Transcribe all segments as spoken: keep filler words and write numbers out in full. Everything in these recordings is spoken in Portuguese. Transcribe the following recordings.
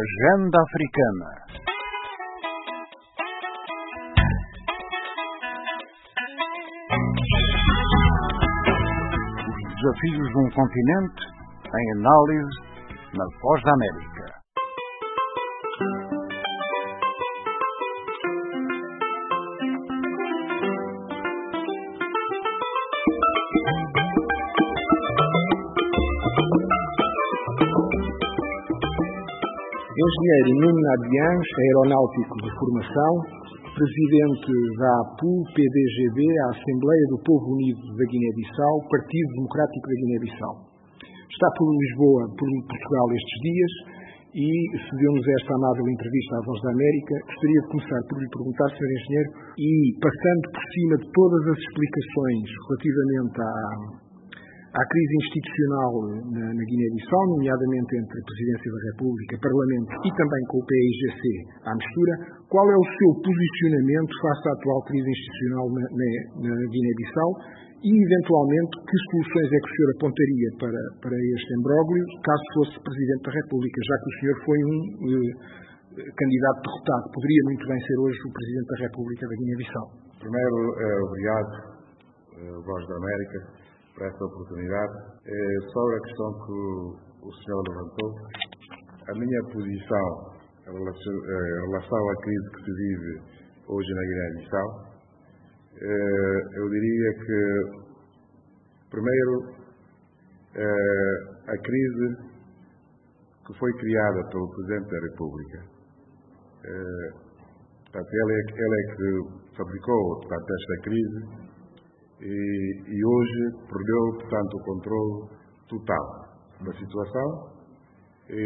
Agenda Africana. Os desafios de um continente em análise na Voz da América. Engenheiro Nuno Nadiães, aeronáutico de formação, presidente da A P U P D G B, a Assembleia do Povo Unido da Guiné-Bissau, Partido Democrático da Guiné-Bissau. Está por Lisboa, por Portugal estes dias e cedeu-nos esta amável entrevista à Voz da América. Gostaria de começar por lhe perguntar, senhor Engenheiro, e passando por cima de todas as explicações relativamente à à crise institucional na, na Guiné-Bissau, nomeadamente entre a Presidência da República, Parlamento e também com o P I G C à mistura, qual é o seu posicionamento face à atual crise institucional na, na, na Guiné-Bissau e, eventualmente, que soluções é que o senhor apontaria para, para este imbróglio, caso fosse Presidente da República, já que o senhor foi um eh, candidato derrotado. Poderia muito bem ser hoje o Presidente da República da Guiné-Bissau. Primeiro, eh, obrigado, eh, Voz da América, por esta oportunidade. É, sobre a questão que o, o senhor levantou, a minha posição em relação, em relação à crise que se vive hoje na Guiné-Bissau, é, eu diria que, primeiro, é, a crise que foi criada pelo Presidente da República, é, portanto, ele, é, ele é que fabricou, portanto, esta crise, E, e hoje perdeu, portanto, o controle total da situação e,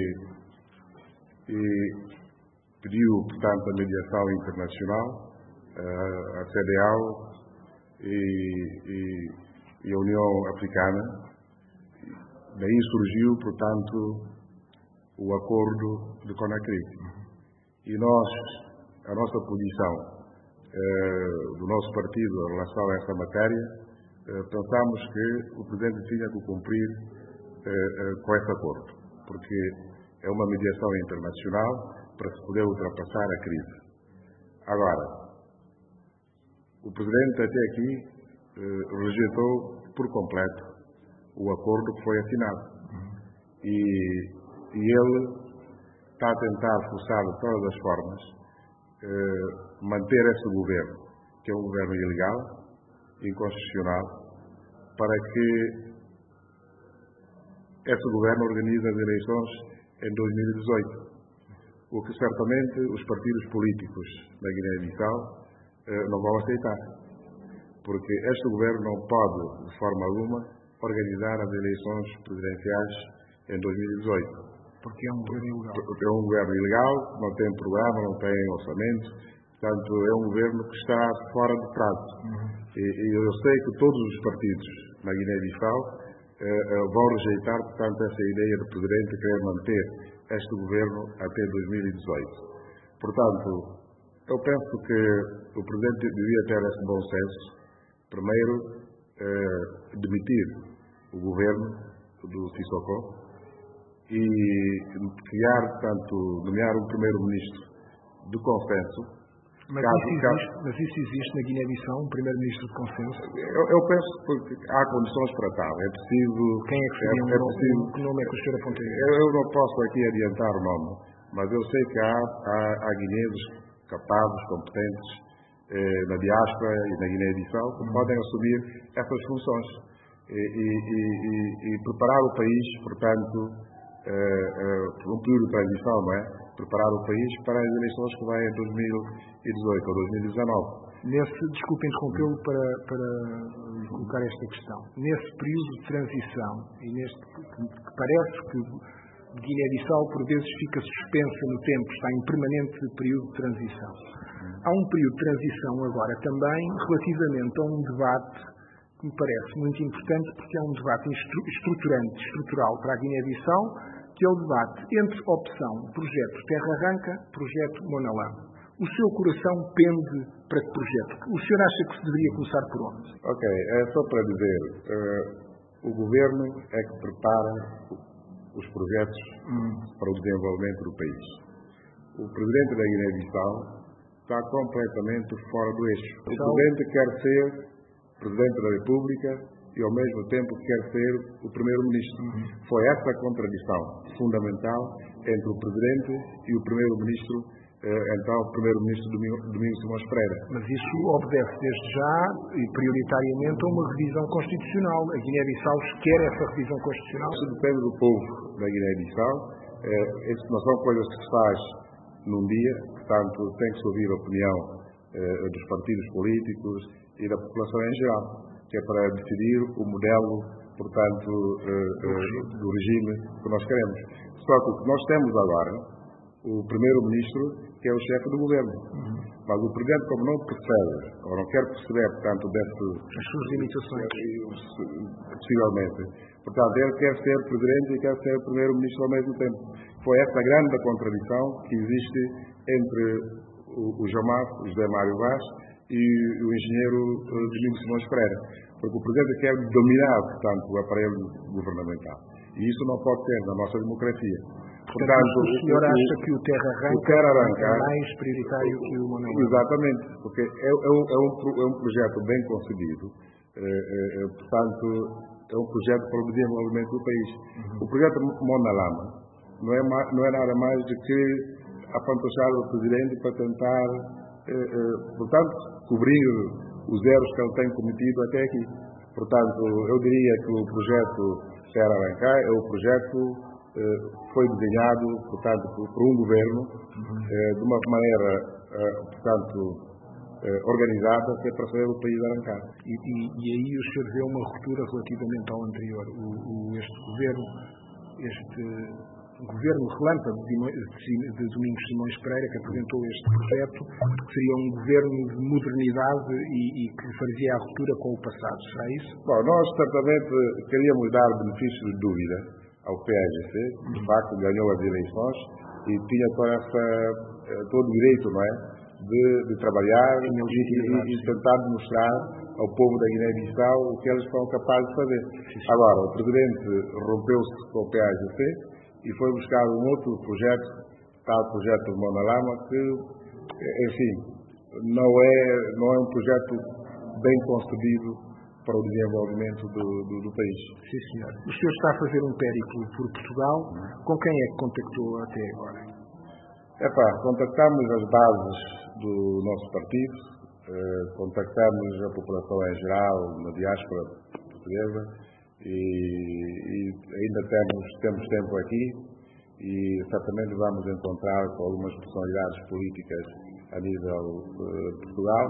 e pediu, portanto, a mediação internacional, a, a C D A O e, e, e a União Africana. Daí surgiu, portanto, o acordo de Conakry. E nós, a nossa posição do nosso partido em relação a essa matéria, pensamos que o Presidente tinha que cumprir com esse acordo, porque é uma mediação internacional para se poder ultrapassar a crise. Agora, o Presidente até aqui rejeitou por completo o acordo que foi assinado. E, e ele está a tentar forçar de todas as formas Uh, manter esse governo, que é um governo ilegal, inconstitucional, para que esse governo organize as eleições em dois mil e dezoito, o que certamente os partidos políticos da Guiné-Bissau uh, não vão aceitar, porque este governo não pode, de forma alguma, organizar as eleições presidenciais em dois mil e dezoito. Porque é um governo ilegal. Porque é um governo ilegal, não tem programa, não tem orçamento, portanto é um governo que está fora de prazo. Uhum. E, e eu sei que todos os partidos na Guiné-Bissau eh, eh, vão rejeitar, portanto, essa ideia do Presidente de querer manter este governo até dois mil e dezoito. Portanto, eu penso que o Presidente devia ter esse bom senso, primeiro, eh, demitir o governo do Sissoko, e criar, portanto, nomear um primeiro-ministro de consenso. Mas, caso, isso existe, caso, mas isso existe na Guiné-Bissau, um primeiro-ministro de consenso? Eu, eu penso que há condições para tal. É preciso... Quem é que seria é, um é nome? preciso, que nome é que o senhor apontaria? Eu, eu não posso aqui adiantar o nome, mas eu sei que há, há, há guineenses capazes, competentes, eh, na diáspora e na Guiné-Bissau, que hum. podem assumir essas funções e, e, e, e, e preparar o país, portanto, Uh, uh, um período de transição, não é? Preparar o país para as eleições que vai em dois mil e dezoito ou dois mil e dezanove. Nesse, desculpe interrompê-lo para, para colocar esta questão. Nesse período de transição, e neste que, que parece que Guiné-Bissau por vezes fica suspensa no tempo, está em permanente período de transição. Há um período de transição agora também relativamente a um debate que me parece muito importante, porque é um debate estruturante, estrutural para a Guiné-Bissau, que é o debate entre opção projeto Terra Arranca, projeto Monalã. O seu coração pende para que projeto? O senhor acha que se deveria começar por onde? Ok, é só para dizer, uh, o governo é que prepara os projetos para o desenvolvimento do país. O presidente da Guiné-Bissau está completamente fora do eixo. O presidente quer ser presidente da República e, ao mesmo tempo, quer ser o primeiro-ministro. Uhum. Foi essa a contradição fundamental entre o presidente e o primeiro-ministro, eh, então, o primeiro-ministro Domingos Simões Pereira. Mas isso obedece desde já e prioritariamente a uma revisão constitucional. A Guiné-Bissau quer essa revisão constitucional? Isso depende do povo da Guiné-Bissau. Eh, isso não são coisas que se faz num dia, portanto, tem que se ouvir a opinião eh, dos partidos políticos e da população em geral, que é para decidir o modelo, portanto, eh, eh, do regime que nós queremos. Só que o que nós temos agora, o primeiro-ministro, que é o chefe do governo. Uhum. Mas o presidente, como não percebe, ou não quer perceber, portanto, desse... as suas limitações. Possivelmente. Portanto, ele quer ser presidente e quer ser primeiro-ministro ao mesmo tempo. Foi essa grande contradição que existe entre o, o Jamaf, o José Mário Vaz, e o engenheiro Domingos Simões Pereira. Porque o presidente quer dominar, portanto, o aparelho governamental. E isso não pode ser na nossa democracia. Portanto, o senhor o, acha que o Terra Arranca, o Terra Arranca é mais prioritário que o Manuel? Exatamente, porque é, é, um, é, um, é um projeto bem concebido, é, é, portanto, é um projeto para o desenvolvimento do país. Uhum. O projeto Monalama não é, não é nada mais do que a fantochada do presidente para tentar, é, é, portanto, cobrir os erros que ele tem cometido até aqui. Portanto, eu diria que o projeto Terra Arranca é o projeto foi desenhado, portanto, por um governo, uhum. de uma maneira, portanto, organizada, que é para fazer o país arrancar. E, e, e aí o senhor vê uma ruptura relativamente ao anterior. O, o, este governo, este governo relâmpago de, de, de Domingos Simões Pereira, que apresentou este projeto, que seria um governo de modernidade e, e que fazia a ruptura com o passado. Será isso? Bom, nós certamente queríamos dar benefício de dúvida ao P A G C, de facto ganhou as eleições e tinha toda essa, todo o direito, não é, de, de trabalhar e, e, e tentar demonstrar ao povo da Guiné-Bissau o que eles são capazes de fazer. Agora, o presidente rompeu-se com o P A G C e foi buscar um outro projeto, tal projeto do Monalama, que, enfim, não é, não é um projeto bem concebido para o desenvolvimento do, do, do país. Sim, senhor. O senhor está a fazer um périplo por Portugal. Com quem é que contactou até agora? Epá, contactamos as bases do nosso partido, eh, contactamos a população em geral, na diáspora portuguesa, e, e ainda temos, temos tempo aqui e certamente vamos encontrar com algumas personalidades políticas a nível de Portugal.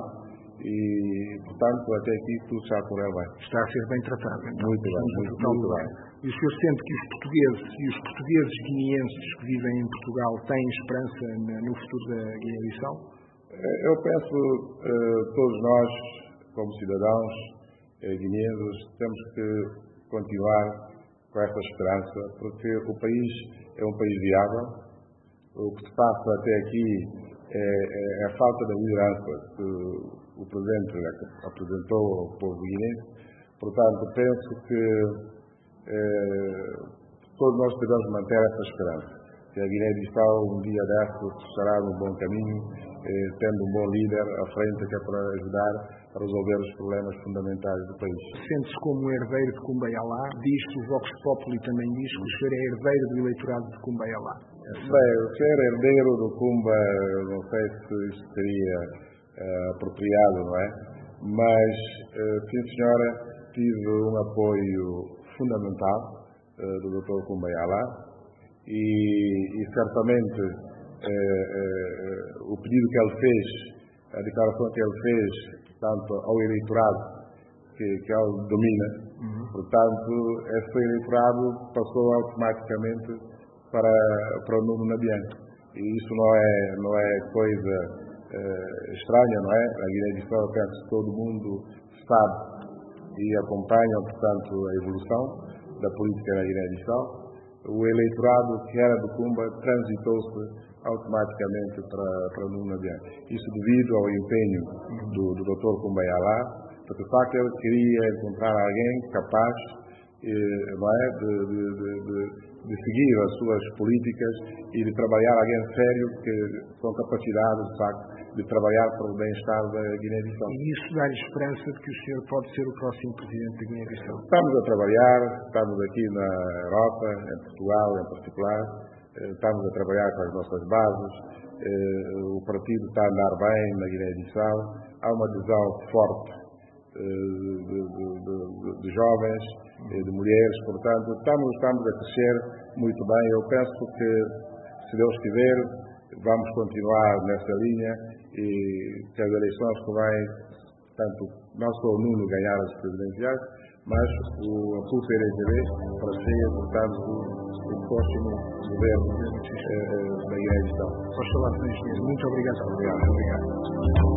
E, portanto, até aqui tudo está a correr bem. Está a ser bem tratado. Então. Muito bem, muito, muito bem. E o senhor sente que os portugueses e os portugueses guineenses que vivem em Portugal têm esperança no futuro da Guiné-Bissau? Eu penso, todos nós, como cidadãos guineenses, temos que continuar com essa esperança, porque o país é um país viável. O que se passa até aqui é, é a falta de liderança que o Presidente apresentou ao povo guinense. Portanto, penso que eh, todos nós devemos manter essa esperança, que a Guiné-Bissau um dia desses estará no bom caminho, eh, tendo um bom líder à frente que é para ajudar a resolver os problemas fundamentais do país. Sente-se como herdeiro de Cumbaialá? Diz que o Vox Populi também diz que o senhor é herdeiro do eleitorado de Cumbaialá. Bem, ser herdeiro do Cumba, não sei se isso seria uh, apropriado, não é? Mas, uh, sim senhora, tive um apoio fundamental uh, do doutor Cumbaialá e, e certamente uh, uh, o pedido que ele fez, a declaração que ele fez, portanto, ao eleitorado que, que ele domina, uhum. portanto, esse eleitorado passou automaticamente para, para o Nuno Nabian. E isso não é, não é coisa uh, estranha, não é? A Guiné-Bissau, penso que todo mundo sabe e acompanha, portanto, a evolução da política na Guiné-Bissau. O eleitorado que era do Cumba transitou-se automaticamente para, para o Nuno Nabian. Isso devido ao empenho do, do doutor Cumbaialá, porque só que ele queria encontrar alguém capaz não é? de, de, de, de, de seguir as suas políticas e de trabalhar alguém sério que, com capacidade, de facto, de trabalhar para o bem-estar da Guiné-Bissau. E isso dá-lhe esperança de que o senhor pode ser o próximo presidente da Guiné-Bissau? Estamos a trabalhar, estamos aqui na Europa, em Portugal em particular, estamos a trabalhar com as nossas bases, o partido está a andar bem na Guiné-Bissau, há uma adesão forte de, de, de, de jovens, de mulheres, portanto, estamos, estamos a crescer muito bem. Eu penso que, se Deus quiser, vamos continuar nessa linha e que as eleições que vêm, tanto não só o Nuno ganhar as presidenciais, mas o P U P P D G B para ser, portanto, o próximo governo da Guiné-Bissau. Muito obrigado. Obrigado. Obrigado.